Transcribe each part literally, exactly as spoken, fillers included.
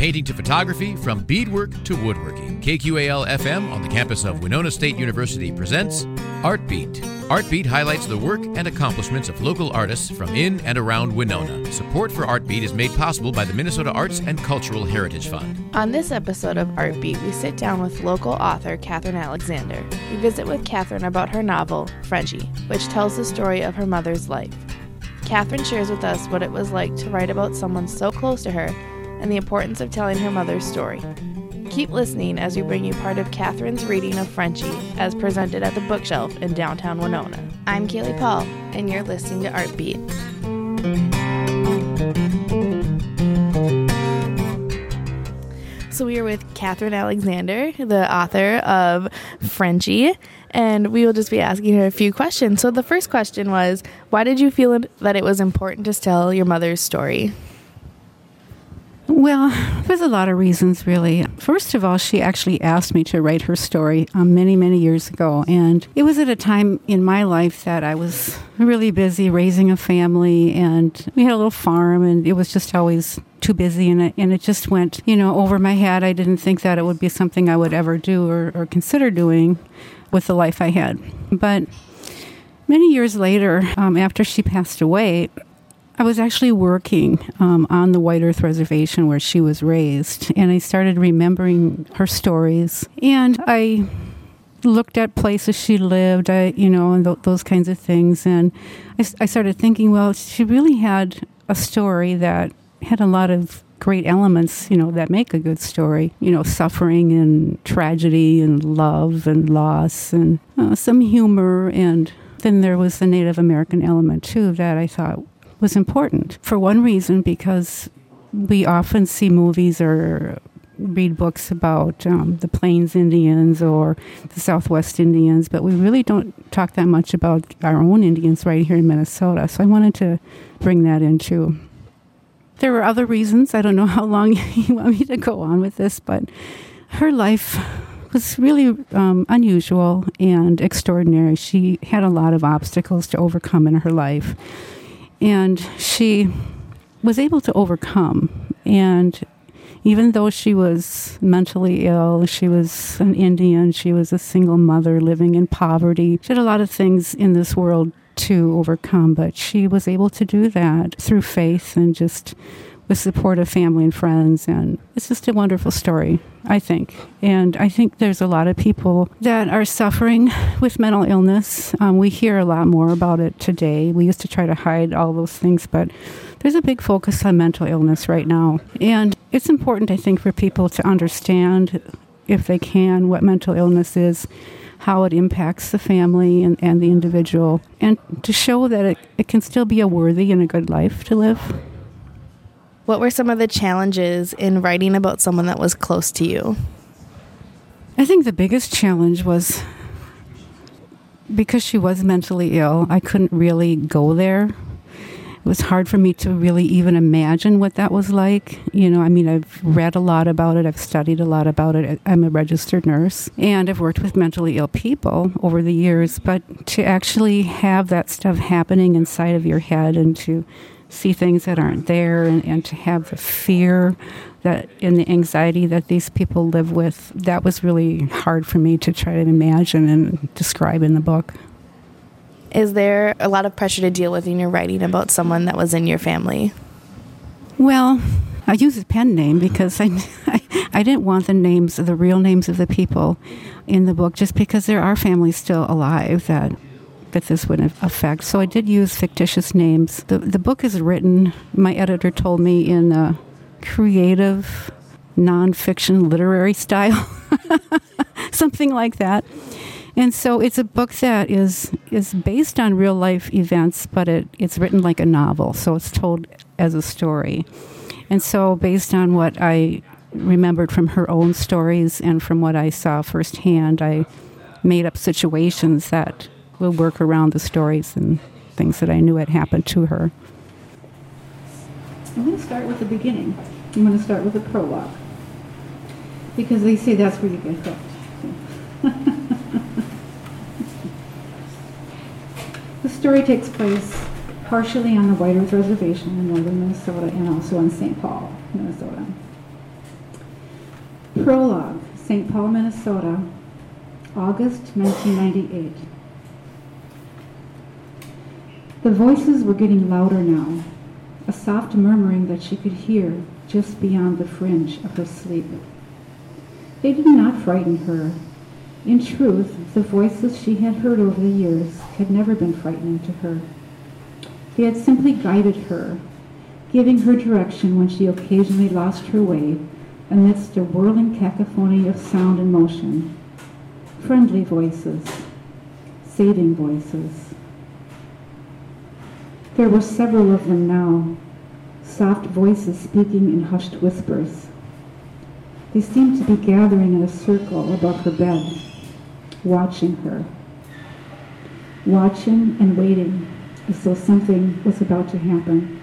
painting to photography, from beadwork to woodworking. K Q A L F M on the campus of Winona State University presents Artbeat. Artbeat highlights the work and accomplishments of local artists from in and around Winona. Support for Artbeat is made possible by the Minnesota Arts and Cultural Heritage Fund. On this episode of Artbeat, we sit down with local author Catherine Alexander. We visit with Catherine about her novel, Frenchie, which tells the story of her mother's life. Catherine shares with us what it was like to write about someone so close to her and the importance of telling her mother's story. Keep listening as we bring you part of Catherine's reading of Frenchie as presented at the bookshelf in downtown Winona. I'm Kaylee Paul, and you're listening to Artbeat. So we are with Catherine Alexander, the author of Frenchie, and we will just be asking her a few questions. So the first question was, why did you feel that it was important to tell your mother's story? Well, there's a lot of reasons, really. First of all, she actually asked me to write her story um, many, many years ago. And it was at a time in my life that I was really busy raising a family. And we had a little farm, and it was just always too busy. And it, and it just went, you know, over my head. I didn't think that it would be something I would ever do or, or consider doing with the life I had. But many years later, um, after she passed away, I was actually working um, on the White Earth Reservation where she was raised, and I started remembering her stories. And I looked at places she lived, I, you know, and th- those kinds of things. And I, I started thinking, well, she really had a story that had a lot of great elements, you know, that make a good story. You know, suffering and tragedy and love and loss and uh, some humor. And then there was the Native American element, too, that I thought was important. For one reason, because we often see movies or read books about um, the Plains Indians or the Southwest Indians, but we really don't talk that much about our own Indians right here in Minnesota. So I wanted to bring that in too. There were other reasons. I don't know how long you want me to go on with this, but her life was really um, unusual and extraordinary. She had a lot of obstacles to overcome in her life. And she was able to overcome. And even though she was mentally ill, she was an Indian, she was a single mother living in poverty. She had a lot of things in this world to overcome, but she was able to do that through faith and just with support of family and friends. And it's just a wonderful story, I think. And I think there's a lot of people that are suffering with mental illness. Um, we hear a lot more about it today. We used to try to hide all those things, but there's a big focus on mental illness right now. And it's important, I think, for people to understand, if they can, what mental illness is, how it impacts the family and, and the individual, and to show that it, it can still be a worthy and a good life to live. What were some of the challenges in writing about someone that was close to you? I think the biggest challenge was because she was mentally ill, I couldn't really go there. It was hard for me to really even imagine what that was like. You know, I mean, I've read a lot about it. I've studied a lot about it. I'm a registered nurse, and I've worked with mentally ill people over the years. But to actually have that stuff happening inside of your head and to see things that aren't there, and, and to have the fear that and the anxiety that these people live with, that was really hard for me to try to imagine and describe in the book. Is there a lot of pressure to deal with in your writing about someone that was in your family? Well, I use a pen name because I, I, I didn't want the names, the real names of the people in the book, just because there are families still alive that that this would affect. So I did use fictitious names. The the book is written, my editor told me, in a creative, nonfiction literary style, something like that. And so it's a book that is is based on real life events, but it, it's written like a novel, so it's told as a story. And so based on what I remembered from her own stories and from what I saw firsthand, I made up situations that will work around the stories and things that I knew had happened to her. I'm going to start with the beginning. I'm going to start with the prologue, because they say that's where you get hooked. The story takes place partially on the White Earth Reservation in northern Minnesota and also in Saint Paul, Minnesota. Prologue, Saint Paul, Minnesota, August nineteen ninety-eight. The voices were getting louder now, a soft murmuring that she could hear just beyond the fringe of her sleep. They did not frighten her. In truth, the voices she had heard over the years had never been frightening to her. They had simply guided her, giving her direction when she occasionally lost her way amidst a whirling cacophony of sound and motion. Friendly voices, saving voices. There were several of them now, soft voices speaking in hushed whispers. They seemed to be gathering in a circle above her bed, watching her, watching and waiting as though something was about to happen.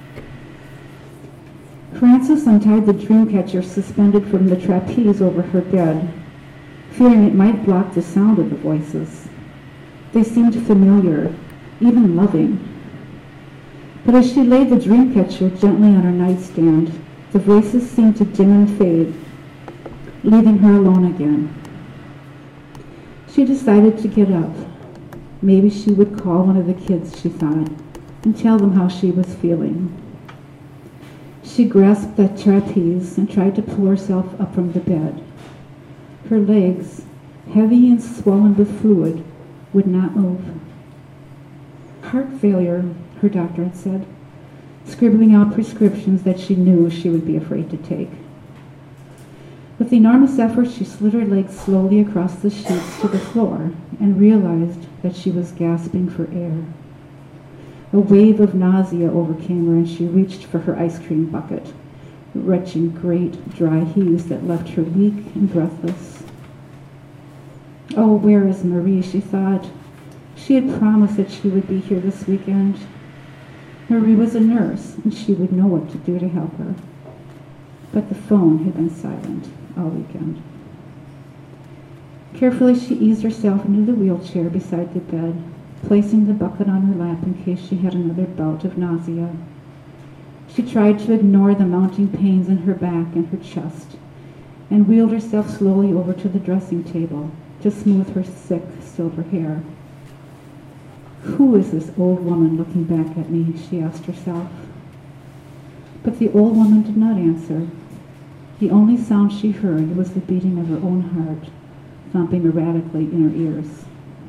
Frances untied the dream catcher suspended from the trapeze over her bed, fearing it might block the sound of the voices. They seemed familiar, even loving. But as she laid the dream catcher gently on her nightstand, the voices seemed to dim and fade, leaving her alone again. She decided to get up. Maybe she would call one of the kids, she thought, and tell them how she was feeling. She grasped that trapeze and tried to pull herself up from the bed. Her legs, heavy and swollen with fluid, would not move. Heart failure, her doctor had said, scribbling out prescriptions that she knew she would be afraid to take. With enormous effort, she slid her legs slowly across the sheets to the floor and realized that she was gasping for air. A wave of nausea overcame her, and she reached for her ice cream bucket, retching great, dry heaves that left her weak and breathless. Oh, where is Marie, she thought. She had promised that she would be here this weekend. Marie was a nurse, and she would know what to do to help her. But the phone had been silent all weekend. Carefully, she eased herself into the wheelchair beside the bed, placing the bucket on her lap in case she had another bout of nausea. She tried to ignore the mounting pains in her back and her chest, and wheeled herself slowly over to the dressing table to smooth her thick silver hair. Who is this old woman looking back at me, she asked herself. But the old woman did not answer. The only sound she heard was the beating of her own heart, thumping erratically in her ears.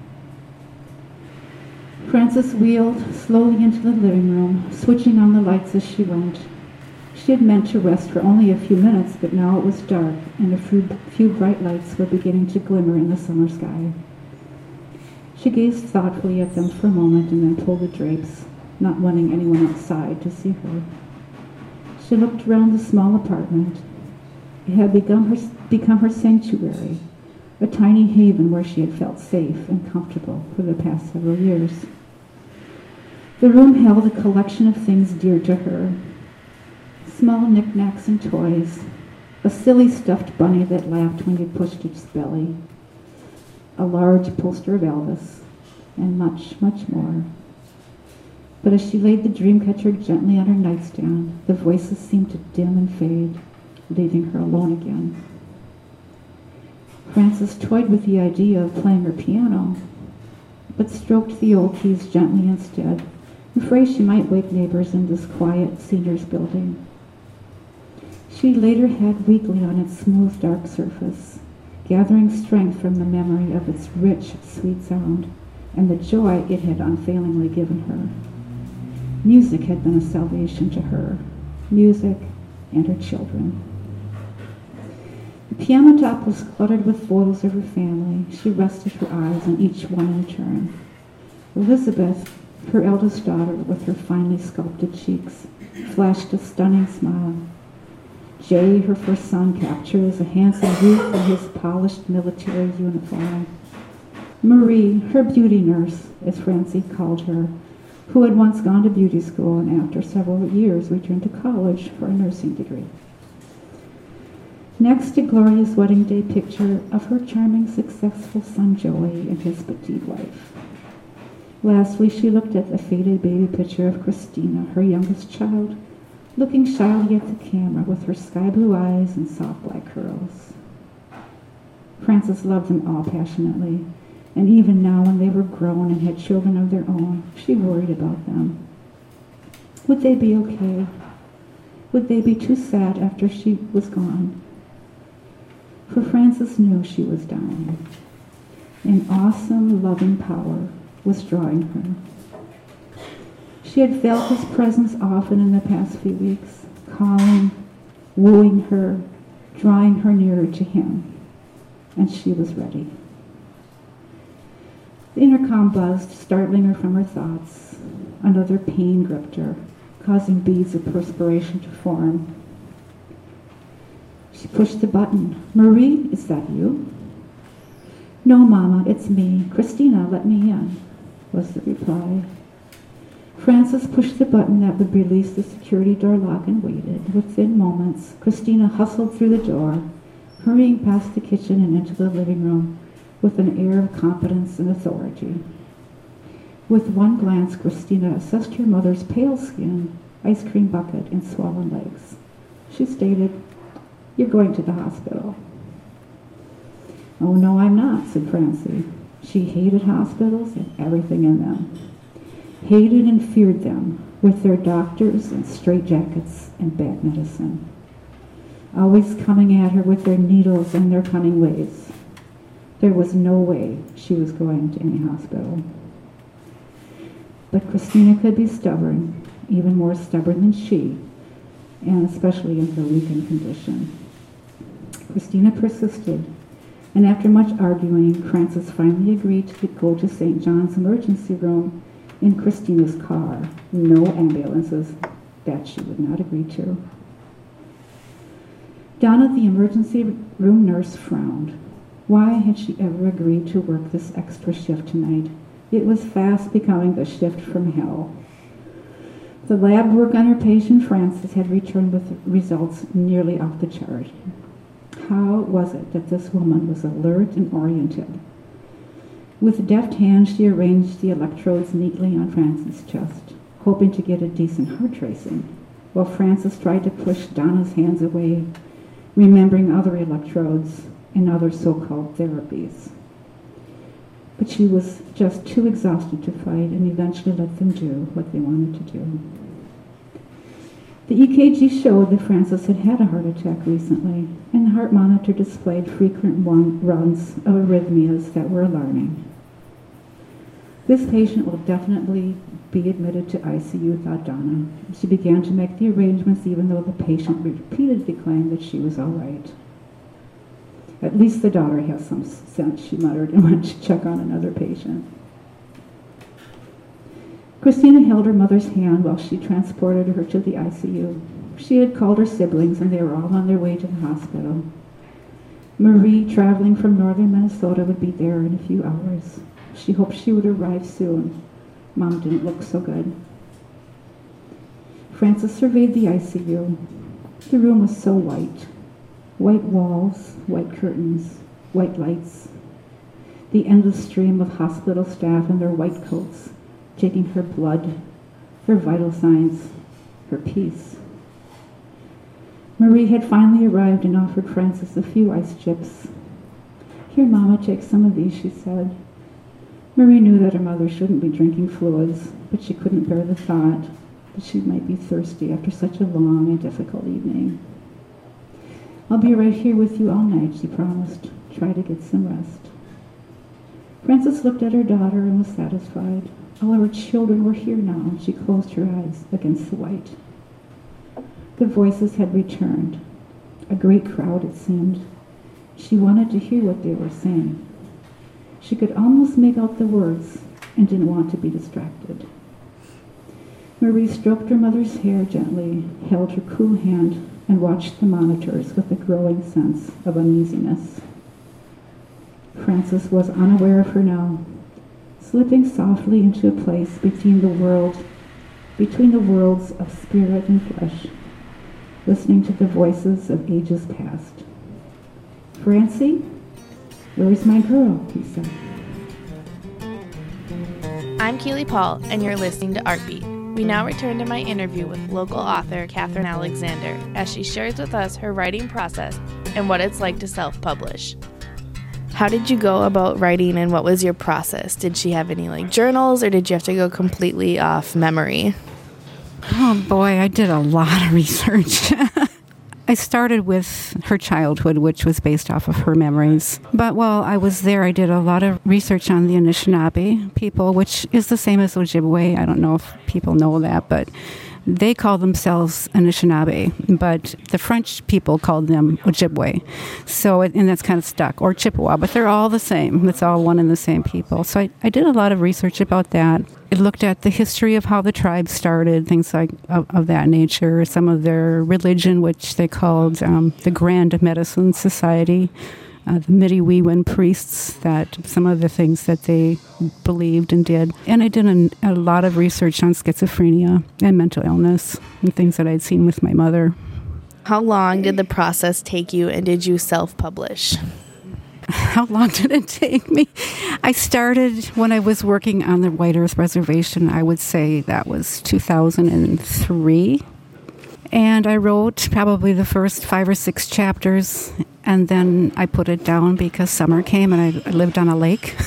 Frances wheeled slowly into the living room, switching on the lights as she went. She had meant to rest for only a few minutes, but now it was dark, and a few, few bright lights were beginning to glimmer in the summer sky. She gazed thoughtfully at them for a moment and then pulled the drapes, not wanting anyone outside to see her. She looked around the small apartment. It had become her, become her sanctuary, a tiny haven where she had felt safe and comfortable for the past several years. The room held a collection of things dear to her. Small knickknacks and toys, a silly stuffed bunny that laughed when you pushed its belly, a large poster of Elvis, and much, much more. But as she laid the dream catcher gently on her nightstand, the voices seemed to dim and fade, leaving her alone again. Frances toyed with the idea of playing her piano, but stroked the old keys gently instead, afraid she might wake neighbors in this quiet seniors building. She laid her head weakly on its smooth, dark surface, gathering strength from the memory of its rich, sweet sound and the joy it had unfailingly given her. Music had been a salvation to her, music and her children. The piano top was cluttered with photos of her family. She rested her eyes on each one in turn. Elizabeth, her eldest daughter with her finely sculpted cheeks, flashed a stunning smile. Jay, her first son, captured as a handsome youth in his polished military uniform. Marie, her beauty nurse, as Francie called her, who had once gone to beauty school and after several years returned to college for a nursing degree. Next, a glorious wedding day picture of her charming, successful son Joey and his petite wife. Lastly, she looked at the faded baby picture of Christina, her youngest child, looking shyly at the camera with her sky blue eyes and soft black curls. Frances loved them all passionately, and even now when they were grown and had children of their own, she worried about them. Would they be okay? Would they be too sad after she was gone? For Frances knew she was dying. An awesome, loving power was drawing her. She had felt his presence often in the past few weeks, calling, wooing her, drawing her nearer to him, and she was ready. The intercom buzzed, startling her from her thoughts. Another pain gripped her, causing beads of perspiration to form. She pushed the button. "Marie, is that you?" "No, Mama, it's me. Christina, let me in," was the reply. Frances pushed the button that would release the security door lock and waited. Within moments, Christina hustled through the door, hurrying past the kitchen and into the living room with an air of competence and authority. With one glance, Christina assessed her mother's pale skin, ice cream bucket, and swollen legs. She stated, "You're going to the hospital." "Oh, no, I'm not," said Francie. She hated hospitals and everything in them. Hated and feared them, with their doctors and straitjackets and bad medicine, always coming at her with their needles and their cunning ways. There was no way she was going to any hospital. But Christina could be stubborn, even more stubborn than she, and especially in her weakened condition. Christina persisted, and after much arguing, Frances finally agreed to go to Saint John's emergency room in Christina's car. No ambulances. That she would not agree to. Donna, the emergency room nurse, frowned. Why had she ever agreed to work this extra shift tonight? It was fast becoming the shift from hell. The lab work on her patient, Frances, had returned with results nearly off the chart. How was it that this woman was alert and oriented? With deft hands, she arranged the electrodes neatly on Frances' chest, hoping to get a decent heart tracing, while Frances tried to push Donna's hands away, remembering other electrodes and other so-called therapies. But she was just too exhausted to fight and eventually let them do what they wanted to do. The E K G showed that Frances had had a heart attack recently, and the heart monitor displayed frequent runs of arrhythmias that were alarming. This patient will definitely be admitted to I C U, thought Donna. She began to make the arrangements even though the patient repeatedly claimed that she was all right. At least the daughter has some sense, she muttered, and went to check on another patient. Christina held her mother's hand while she transported her to the I C U. She had called her siblings, and they were all on their way to the hospital. Marie, traveling from northern Minnesota, would be there in a few hours. She hoped she would arrive soon. Mom didn't look so good. Frances surveyed the I C U. The room was so white. White walls, white curtains, white lights. The endless stream of hospital staff in their white coats, taking her blood, her vital signs, her peace. Marie had finally arrived and offered Frances a few ice chips. "Here, Mama, take some of these," she said. Marie knew that her mother shouldn't be drinking fluids, but she couldn't bear the thought that she might be thirsty after such a long and difficult evening. "I'll be right here with you all night," she promised. "Try to get some rest." Frances looked at her daughter and was satisfied. All of her children were here now, and she closed her eyes against the white. The voices had returned. A great crowd, it seemed. She wanted to hear what they were saying. She could almost make out the words and didn't want to be distracted. Marie stroked her mother's hair gently, held her cool hand, and watched the monitors with a growing sense of uneasiness. Frances was unaware of her now, slipping softly into a place between the world, between the worlds of spirit and flesh, listening to the voices of ages past. "Francie, where's my girl?" he said. I'm Keely Paul, and you're listening to Artbeat. We now return to my interview with local author Catherine Alexander as she shares with us her writing process and what it's like to self-publish. How did you go about writing, and what was your process? Did she have any like journals, or did you have to go completely off memory? Oh boy, I did a lot of research. I started with her childhood, which was based off of her memories. But while I was there, I did a lot of research on the Anishinaabe people, which is the same as Ojibwe. I don't know if people know that, but they call themselves Anishinaabe, but the French people called them Ojibwe. So, it, and that's kind of stuck, or Chippewa, but they're all the same. It's all one and the same people. So I, I did a lot of research about that. It looked at the history of how the tribe started, things like of, of that nature, some of their religion, which they called um, the Grand Medicine Society, uh, the Midiweewin priests, that some of the things that they believed and did. And I did an, a lot of research on schizophrenia and mental illness and things that I'd seen with my mother. How long did the process take you, and did you self-publish? How long did it take me? I started when I was working on the White Earth Reservation. I would say that was two thousand three. And I wrote probably the first five or six chapters, and then I put it down because summer came and I, I lived on a lake.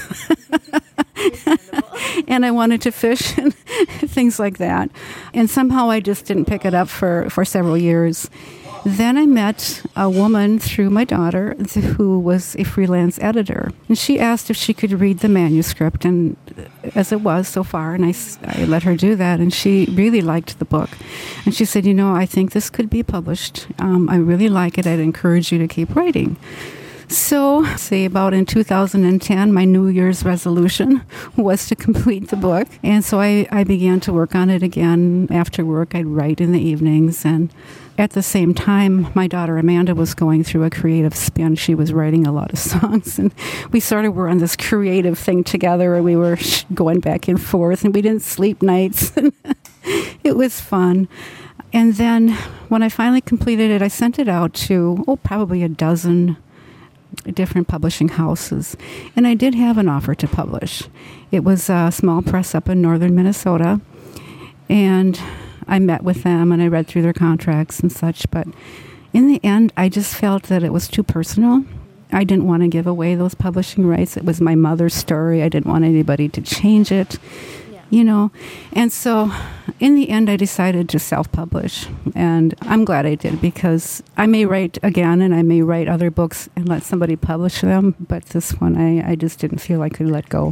And I wanted to fish and things like that. And somehow I just didn't pick it up for, for several years. Then I met a woman through my daughter who was a freelance editor. And she asked if she could read the manuscript, and as it was so far, and I, I let her do that, and she really liked the book. And she said, you know, I think this could be published. Um, I really like it. I'd encourage you to keep writing. So, say about in two thousand ten, my New Year's resolution was to complete the book. And so I, I began to work on it again. After work, I'd write in the evenings. And at the same time, my daughter Amanda was going through a creative spin. She was writing a lot of songs. And we sort of were on this creative thing together. And we were going back and forth. And we didn't sleep nights. It was fun. And then when I finally completed it, I sent it out to, oh, probably a dozen different publishing houses. And I did have an offer to publish. It was a small press up in northern Minnesota. And I met with them and I read through their contracts and such. But in the end, I just felt that it was too personal. I didn't want to give away those publishing rights. It was my mother's story. I didn't want anybody to change it. You know, and so in the end, I decided to self-publish, and I'm glad I did, because I may write again and I may write other books and let somebody publish them, but this one I, I just didn't feel I could let go.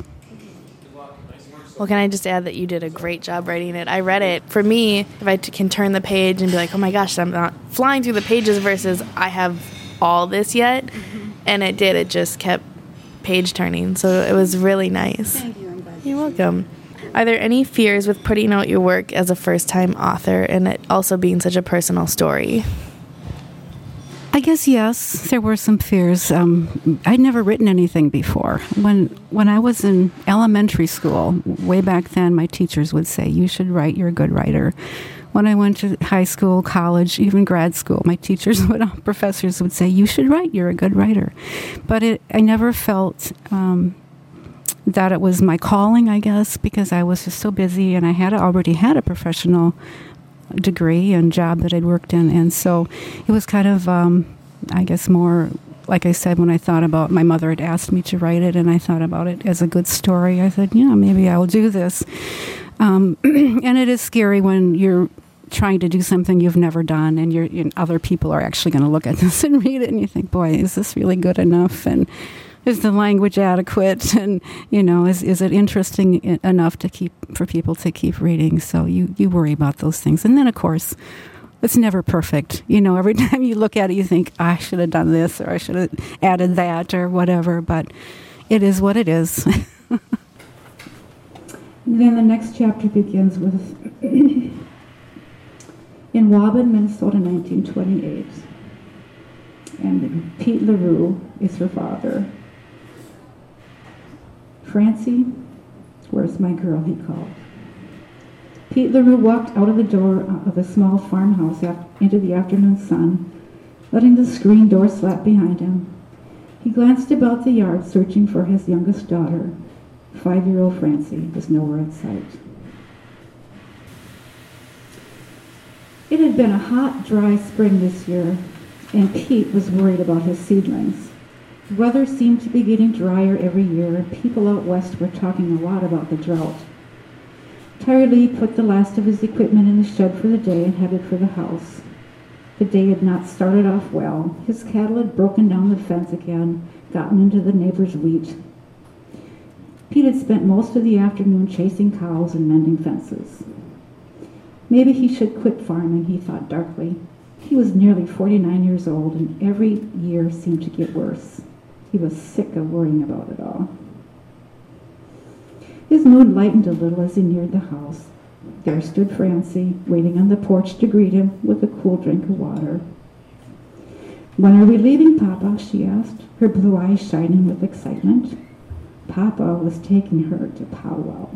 Well, can I just add that you did a great job writing it? I read it. For me, if I t- can turn the page and be like, oh my gosh, I'm not flying through the pages versus I have all this yet, mm-hmm. and it did. It just kept page turning, so it was really nice. Thank you. I'm glad. You're welcome. Are there any fears with putting out your work as a first-time author and it also being such a personal story? I guess yes, there were some fears. Um, I'd never written anything before. When when I was in elementary school, way back then, my teachers would say, you should write, you're a good writer. When I went to high school, college, even grad school, my teachers would, professors would say, you should write, you're a good writer. But it, I never felt Um, that it was my calling, I guess, because I was just so busy and I had already had a professional degree and job that I'd worked in. And so it was kind of, um, I guess, more, like I said, when I thought about, my mother had asked me to write it and I thought about it as a good story. I said, yeah, maybe I'll do this. Um, and it is scary when you're trying to do something you've never done and you're, and other people are actually going to look at this and read it and you think, boy, is this really good enough? And is the language adequate? And, you know, is is it interesting I- enough to keep, for people to keep reading? So you, you worry about those things. And then, of course, it's never perfect. You know, every time you look at it, you think, I should have done this or I should have added that or whatever. But it is what it is. Then the next chapter begins with, in Waban, Minnesota, nineteen twenty-eight. And Pete LaRue is her father. Francie, where's my girl, he called. Pete LaRue walked out of the door of a small farmhouse into the afternoon sun, letting the screen door slap behind him. He glanced about the yard, searching for his youngest daughter. Five-year-old Francie was nowhere in sight. It had been a hot, dry spring this year, and Pete was worried about his seedlings. The weather seemed to be getting drier every year, and people out west were talking a lot about the drought. Tyree put the last of his equipment in the shed for the day and headed for the house. The day had not started off well. His cattle had broken down the fence again, gotten into the neighbor's wheat. Pete had spent most of the afternoon chasing cows and mending fences. Maybe he should quit farming, he thought darkly. He was nearly forty-nine years old, and every year seemed to get worse. He was sick of worrying about it all. His mood lightened a little as he neared the house. There stood Francie, waiting on the porch to greet him with a cool drink of water. "When are we leaving, Papa?" she asked, her blue eyes shining with excitement. Papa was taking her to powwow.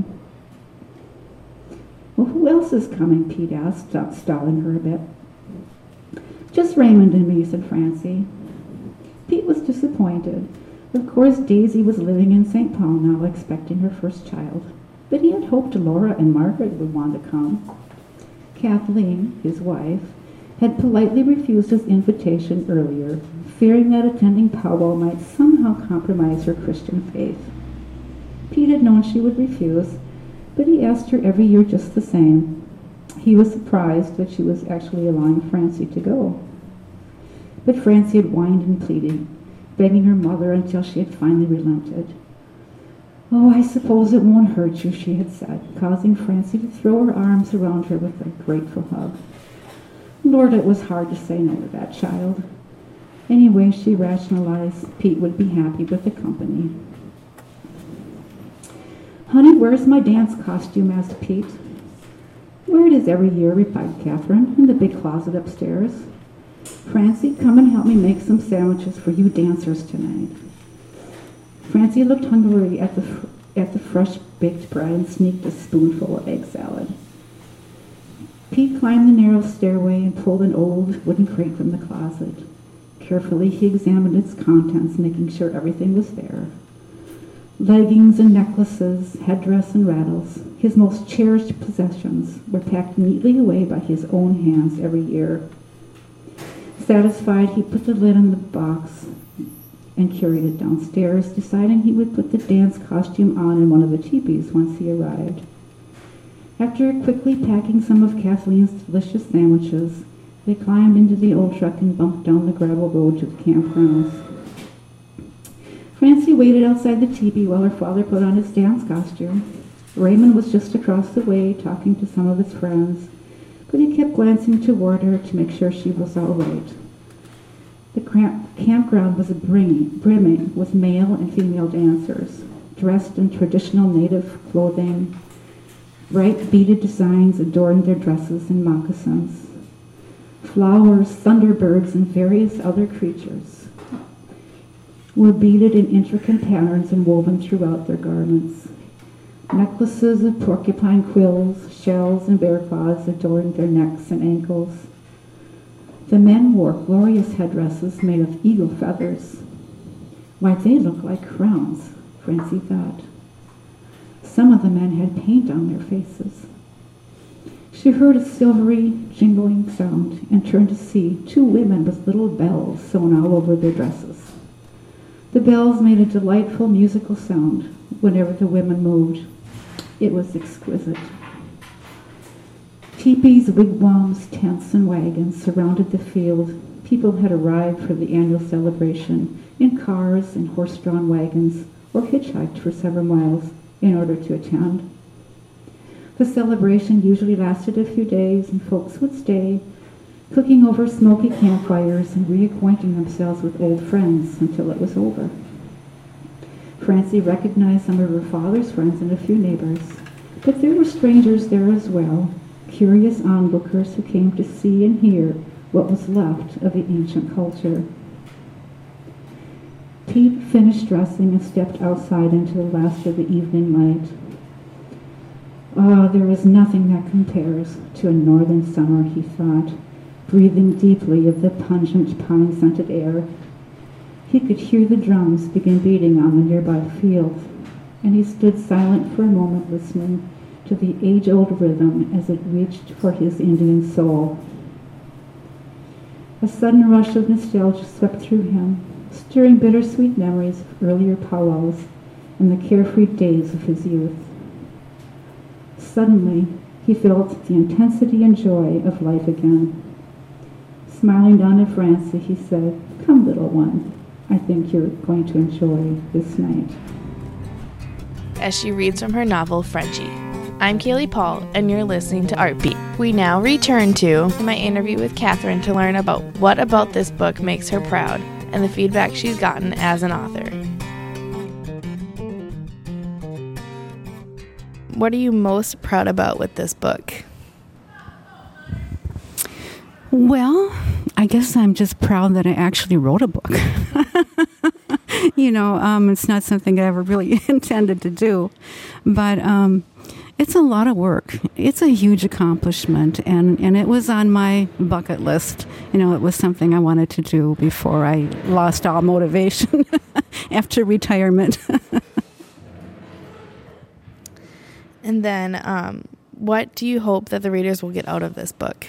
"Well, who else is coming?" Pete asked, stalling her a bit. "Just Raymond and me," said Francie. Pete was disappointed. Of course, Daisy was living in Saint Paul now, expecting her first child. But he had hoped Laura and Margaret would want to come. Kathleen, his wife, had politely refused his invitation earlier, fearing that attending powwow might somehow compromise her Christian faith. Pete had known she would refuse, but he asked her every year just the same. He was surprised that she was actually allowing Francie to go. But Francie had whined and pleaded, begging her mother until she had finally relented. "Oh, I suppose it won't hurt you," she had said, causing Francie to throw her arms around her with a grateful hug. Lord, it was hard to say no to that child. Anyway, she rationalized, Pete would be happy with the company. "Honey, where's my dance costume?" asked Pete. "Where it is every year," replied Catherine, "in the big closet upstairs. Francie, come and help me make some sandwiches for you dancers tonight." Francie looked hungrily at the fr- at the fresh baked bread and sneaked a spoonful of egg salad. Pete climbed the narrow stairway and pulled an old wooden crate from the closet. Carefully, he examined its contents, making sure everything was there. Leggings and necklaces, headdress and rattles, his most cherished possessions, were packed neatly away by his own hands every year. Satisfied, he put the lid on the box and carried it downstairs, deciding he would put the dance costume on in one of the teepees once he arrived. After quickly packing some of Kathleen's delicious sandwiches, they climbed into the old truck and bumped down the gravel road to the campgrounds. Francie waited outside the teepee while her father put on his dance costume. Raymond was just across the way talking to some of his friends, but he kept glancing toward her to make sure she was all right. The cramp- campground was brimming, brimming with male and female dancers, dressed in traditional native clothing. Bright beaded designs adorned their dresses and moccasins. Flowers, thunderbirds, and various other creatures were beaded in intricate patterns and woven throughout their garments. Necklaces of porcupine quills, shells, and bear claws adorned their necks and ankles. The men wore glorious headdresses made of eagle feathers. Why, they looked like crowns, Francie thought. Some of the men had paint on their faces. She heard a silvery, jingling sound and turned to see two women with little bells sewn all over their dresses. The bells made a delightful musical sound whenever the women moved. It was exquisite. Teepees, wigwams, tents, and wagons surrounded the field. People had arrived for the annual celebration in cars and horse-drawn wagons or hitchhiked for several miles in order to attend. The celebration usually lasted a few days, and folks would stay, cooking over smoky campfires and reacquainting themselves with old friends until it was over. Francie recognized some of her father's friends and a few neighbors, but there were strangers there as well, curious onlookers who came to see and hear what was left of the ancient culture. Pete finished dressing and stepped outside into the last of the evening light. Ah, there is nothing that compares to a northern summer, he thought, breathing deeply of the pungent pine-scented air. He could hear the drums begin beating on the nearby field, and he stood silent for a moment listening to the age-old rhythm as it reached for his Indian soul. A sudden rush of nostalgia swept through him. stirring bittersweet memories of earlier powwows and the carefree days of his youth. Suddenly, he felt the intensity and joy of life again. Smiling down at Francie, he said, "Come, little one, I think you're going to enjoy this night." As she reads from her novel, Frenchie. I'm Kaylee Paul, and you're listening to Artbeat. We now return to my interview with Catherine to learn about what about this book makes her proud and the feedback she's gotten as an author. What are you most proud about with this book? Well, I guess I'm just proud that I actually wrote a book. you know, um, it's not something I ever really intended to do, but um, it's a lot of work. It's a huge accomplishment, and, and it was on my bucket list. You know, it was something I wanted to do before I lost all motivation after retirement. And then, um, what do you hope that the readers will get out of this book?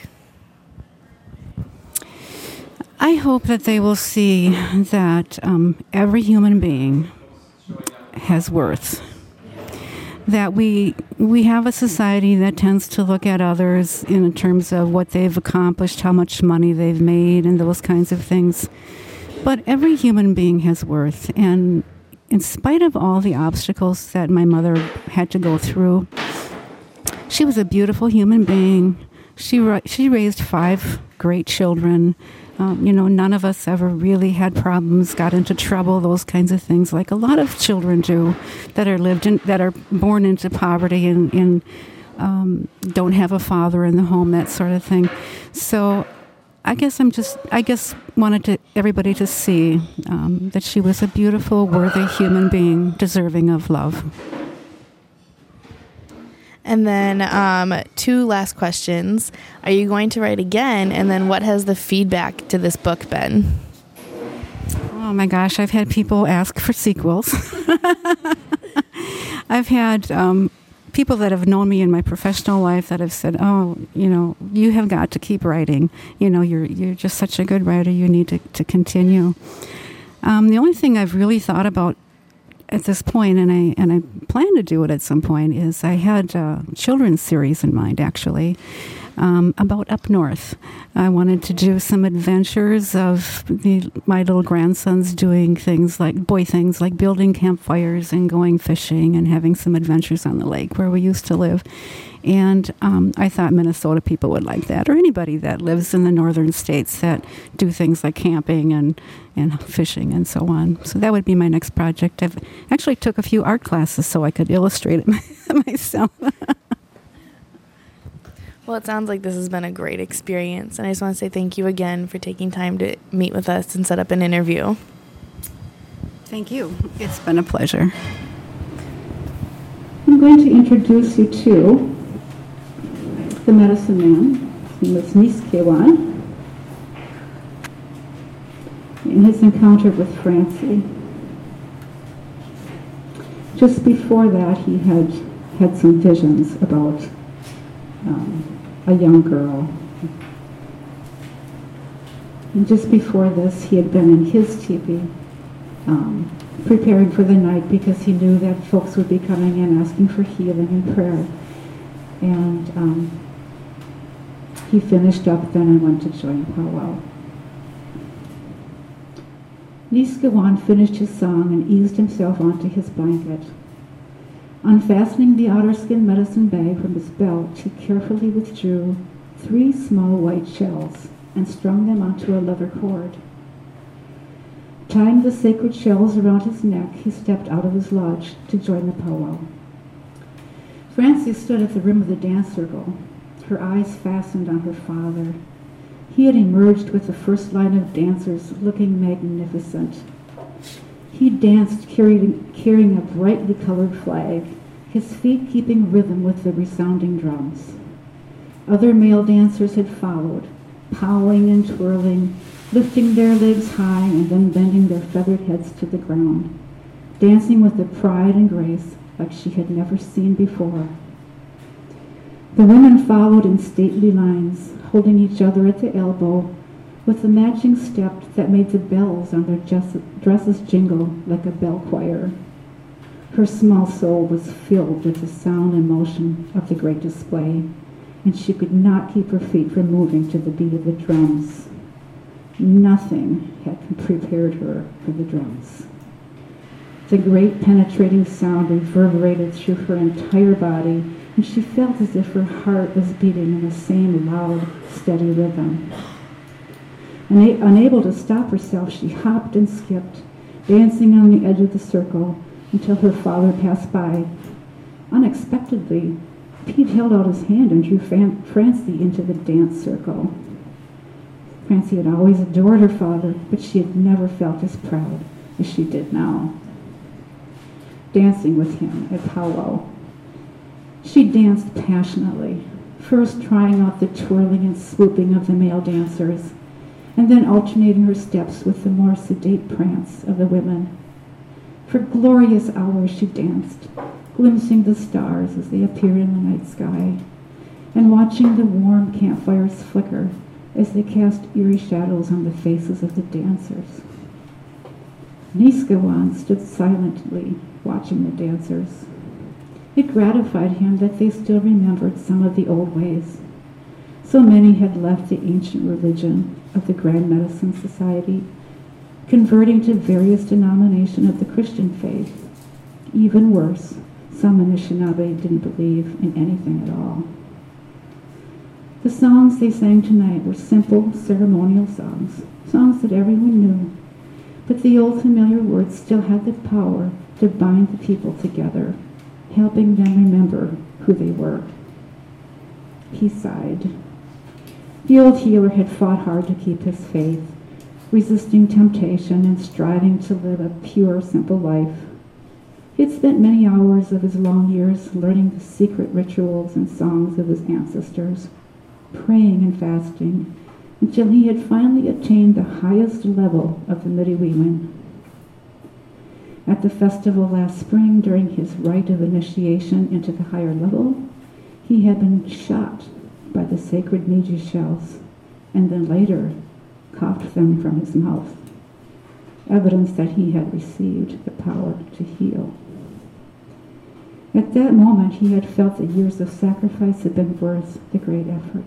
I hope that they will see that um, every human being has worth. That we we have a society that tends to look at others in terms of what they've accomplished, how much money they've made, and those kinds of things. But every human being has worth, and in spite of all the obstacles that my mother had to go through, she was a beautiful human being. She ra- she raised five great children. Um, you know, none of us ever really had problems, got into trouble, those kinds of things, like a lot of children do that are lived in, that are born into poverty and, and um, don't have a father in the home, that sort of thing. So I guess I'm just, I guess wanted to everybody to see um, that she was a beautiful, worthy human being, deserving of love. And then um, two last questions. Are you going to write again? And then what has the feedback to this book been? Oh my gosh, I've had people ask for sequels. I've had um, people that have known me in my professional life that have said, "Oh, you know, you have got to keep writing. You know, you're you're just such a good writer. You need to, to continue." Um, the only thing I've really thought about at this point, and I and I plan to do it at some point, is I had a children's series in mind, actually, um, about up north. I wanted to do some adventures of the, my little grandsons doing things like, boy things like building campfires and going fishing and having some adventures on the lake where we used to live. And um, I thought Minnesota people would like that, or anybody that lives in the northern states that do things like camping and, and fishing and so on. So that would be my next project. I've actually took a few art classes so I could illustrate it myself. Well, it sounds like this has been a great experience, and I just want to say thank you again for taking time to meet with us and set up an interview. Thank you. It's been a pleasure. I'm going to introduce you to the medicine man. His name is Niskawan. In his encounter with Francie. Just before that, he had had some visions about um, a young girl. And just before this, he had been in his teepee, um, preparing for the night because he knew that folks would be coming in asking for healing and prayer. And um, he finished up then and went to join powwow. Niskawan finished his song and eased himself onto his blanket. Unfastening the otter-skin medicine bag from his belt, he carefully withdrew three small white shells and strung them onto a leather cord. Tying the sacred shells around his neck, he stepped out of his lodge to join the powwow. Francie stood at the rim of the dance circle, her eyes fastened on her father. He had emerged with the first line of dancers, looking magnificent. He danced carrying, carrying a brightly colored flag, his feet keeping rhythm with the resounding drums. Other male dancers had followed, powing and twirling, lifting their legs high and then bending their feathered heads to the ground, dancing with a pride and grace like she had never seen before. The women followed in stately lines, holding each other at the elbow, with a matching step that made the bells on their dresses jingle like a bell choir. Her small soul was filled with the sound and motion of the great display, and she could not keep her feet from moving to the beat of the drums. Nothing had prepared her for the drums. The great penetrating sound reverberated through her entire body, and she felt as if her heart was beating in the same loud, steady rhythm. Una- unable to stop herself, she hopped and skipped, dancing on the edge of the circle until her father passed by. Unexpectedly, Pete held out his hand and drew Fran- Francie into the dance circle. Francie had always adored her father, but she had never felt as proud as she did now. Dancing with him at powwow. She danced passionately, first trying out the twirling and swooping of the male dancers, and then alternating her steps with the more sedate prance of the women. For glorious hours she danced, glimpsing the stars as they appeared in the night sky, and watching the warm campfires flicker as they cast eerie shadows on the faces of the dancers. Niskawan stood silently watching the dancers. It gratified him that they still remembered some of the old ways. So many had left the ancient religion of the Grand Medicine Society, converting to various denominations of the Christian faith. Even worse, some Anishinaabe didn't believe in anything at all. The songs they sang tonight were simple, ceremonial songs, songs that everyone knew, but the old familiar words still had the power to bind the people together, helping them remember who they were. He sighed. The old healer had fought hard to keep his faith, resisting temptation and striving to live a pure, simple life. He had spent many hours of his long years learning the secret rituals and songs of his ancestors, praying and fasting, until he had finally attained the highest level of the Midewiwin. At the festival last spring, during his rite of initiation into the higher level, he had been shot by the sacred Niji shells, and then later coughed them from his mouth, evidence that he had received the power to heal. At that moment, he had felt the years of sacrifice had been worth the great effort.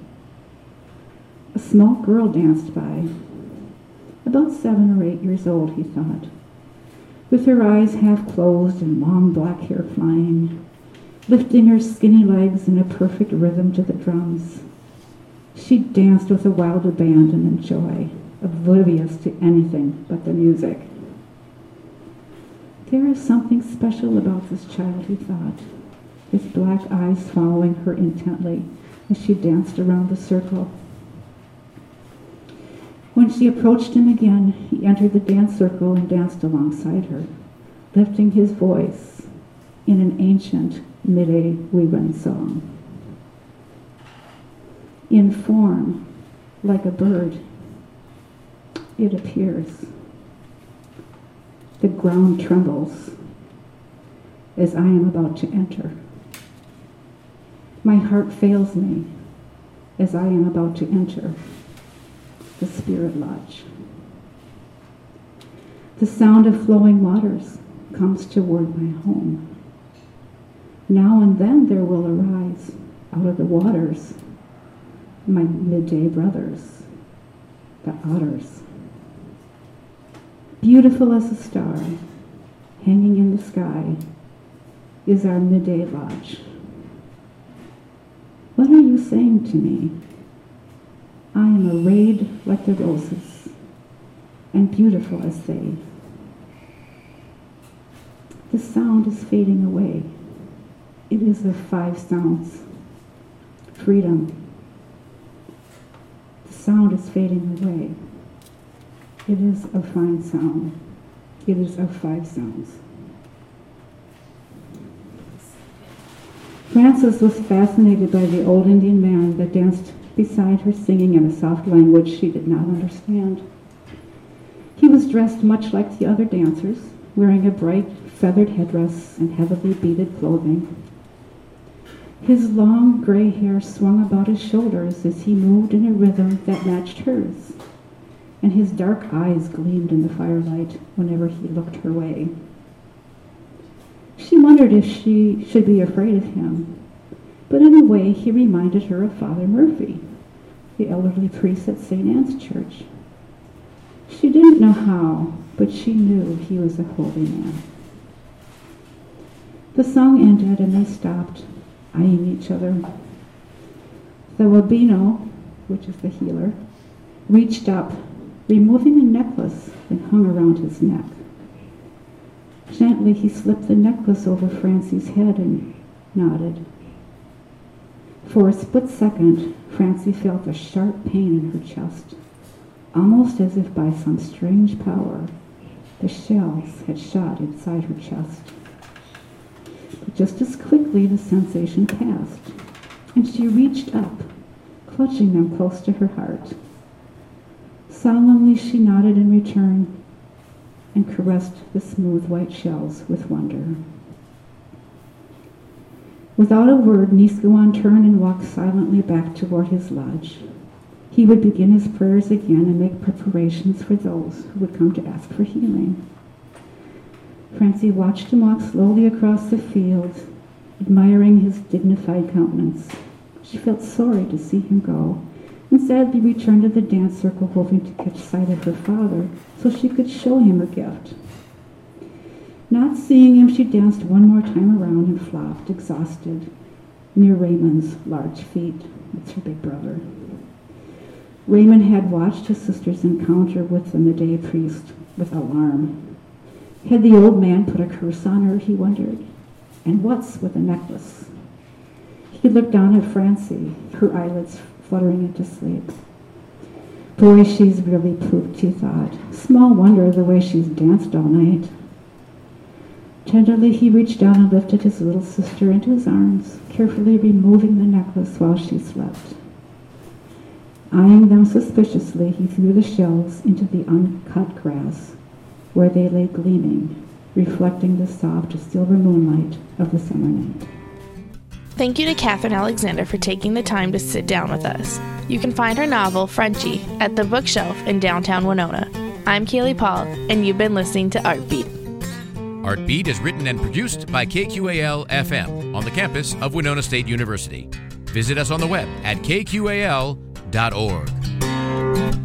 A small girl danced by, about seven or eight years old, he thought, with her eyes half closed and long black hair flying, lifting her skinny legs in a perfect rhythm to the drums. She danced with a wild abandon and joy, oblivious to anything but the music. There is something special about this child, he thought, his black eyes following her intently as she danced around the circle. When she approached him again, he entered the dance circle and danced alongside her, lifting his voice in an ancient Midewiwin song. In form, like a bird, it appears. The ground trembles as I am about to enter. My heart fails me as I am about to enter the spirit lodge. The sound of flowing waters comes toward my home. Now and then there will arise out of the waters my midday brothers, the otters. Beautiful as a star, hanging in the sky, is our midday lodge. What are you saying to me? I am arrayed like the roses, and beautiful as they. The sound is fading away. It is of five sounds. Freedom. The sound is fading away. It is a fine sound. It is of five sounds. Frances was fascinated by the old Indian man that danced beside her, singing in a soft language she did not understand. He was dressed much like the other dancers, wearing a bright feathered headdress and heavily beaded clothing. His long gray hair swung about his shoulders as he moved in a rhythm that matched hers, and his dark eyes gleamed in the firelight whenever he looked her way. She wondered if she should be afraid of him, but in a way he reminded her of Father Murphy, the elderly priest at Saint Anne's Church. She didn't know how, but she knew he was a holy man. The song ended and they stopped, eyeing each other. The Wabino, which is the healer, reached up, removing a necklace that hung around his neck. Gently he slipped the necklace over Francie's head and nodded. For a split second, Francie felt a sharp pain in her chest, almost as if by some strange power the shells had shot inside her chest. But just as quickly the sensation passed, and she reached up, clutching them close to her heart. Solemnly she nodded in return and caressed the smooth white shells with wonder. Without a word, Niskawan turned and walked silently back toward his lodge. He would begin his prayers again and make preparations for those who would come to ask for healing. Francie watched him walk slowly across the field, admiring his dignified countenance. She felt sorry to see him go, and sadly returned to the dance circle, hoping to catch sight of her father so she could show him her gift. Not seeing him, she danced one more time around and flopped, exhausted, near Raymond's large feet. It's her big brother. Raymond had watched his sister's encounter with the Medea priest with alarm. Had the old man put a curse on her, he wondered? And what's with the necklace? He looked down at Francie, her eyelids fluttering into sleep. Boy, she's really pooped, he thought. Small wonder the way she's danced all night. Tenderly he reached down and lifted his little sister into his arms, carefully removing the necklace while she slept. Eyeing them suspiciously, he threw the shells into the uncut grass, where they lay gleaming, reflecting the soft silver moonlight of the summer night. Thank you to Catherine Alexander for taking the time to sit down with us. You can find her novel, Frenchie, at the bookshelf in downtown Winona. I'm Kaylee Paul, and you've been listening to Artbeat. Artbeat is written and produced by K Q A L F M on the campus of Winona State University. Visit us on the web at K Q A L dot org.